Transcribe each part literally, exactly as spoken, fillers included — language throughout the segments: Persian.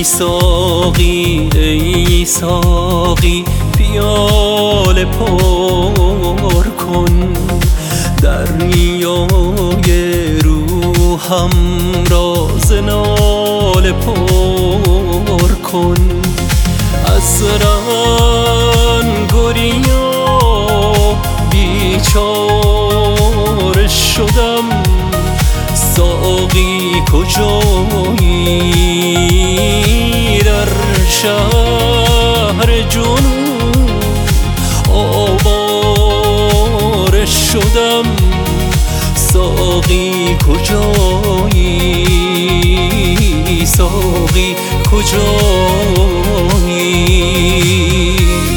ساقی ای ساقی پیاله پر کن، دریای روحم را ز ناله پر کن. از رنگوریا بیچاره شدم، ساقی کجایی؟ در شهر جنون آواره شدم، ساقی کجایی؟ ساقی کجایی؟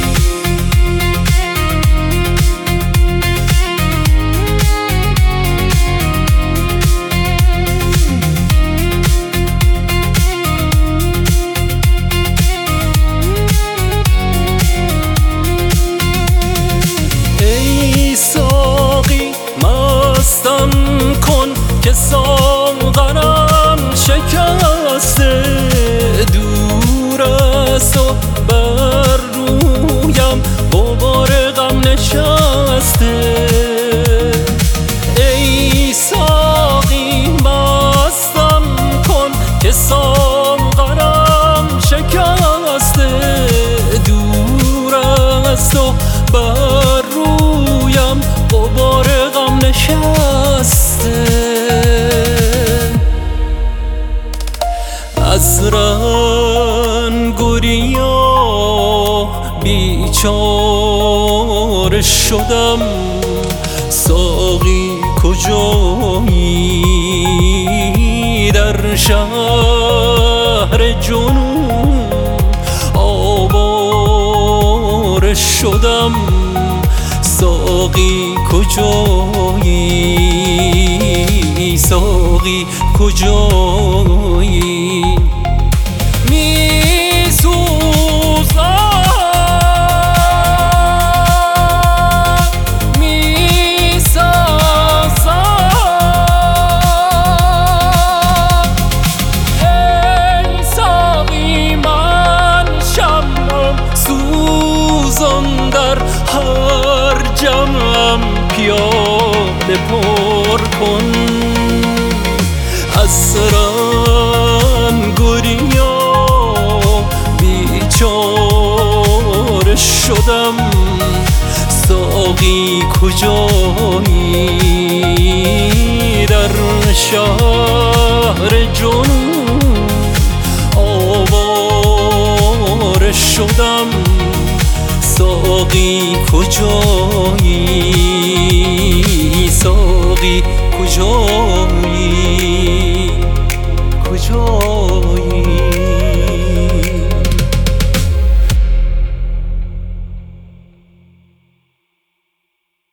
مستم کن که ساغرم شکسته، دور است و بر رویم غبار غم نشسته. ای ساقی مستم کن که ساغرم شکسته، دور است و بر رویم غبار غم نشسته. از رنگوریا بیچاره شدم، ساقی کجایی؟ در شهر جنون آواره شدم، ساقی کجایی؟ ساقی کجایی؟ می سوزم می سازم، ای ساقی من شمعم سوزان، در هر جمعم پیاله پر کن. از رنگوریا بیچاره شدم، ساقی کجایی؟ در شهر جنون آواره شدم، ساقی کجایی؟ ساقی کجایی؟